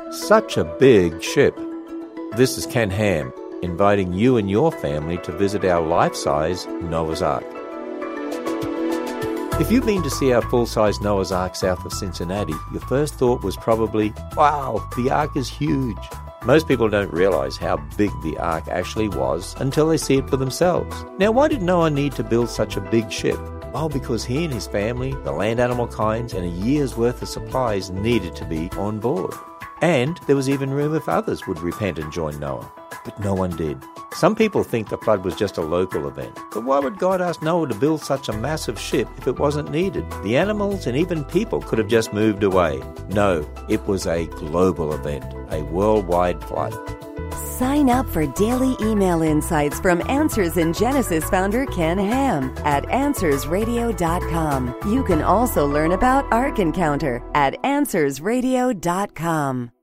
Such a big ship. This is Ken Ham, inviting you and your family to visit our life-size Noah's Ark. If you've been to see our full-size Noah's Ark south of Cincinnati, your first thought was probably, wow, the Ark is huge. Most people don't realize how big the Ark actually was until they see it for themselves. Now, why did Noah need to build such a big ship? Well, because he and his family, the land animal kinds, and a year's worth of supplies needed to be on board. And there was even room if others would repent and join Noah. But no one did. Some people think the flood was just a local event. But why would God ask Noah to build such a massive ship if it wasn't needed? The animals and even people could have just moved away. No, it was a global event, a worldwide flood. Sign up for daily email insights from Answers in Genesis founder Ken Ham at AnswersRadio.com. You can also learn about Ark Encounter at AnswersRadio.com.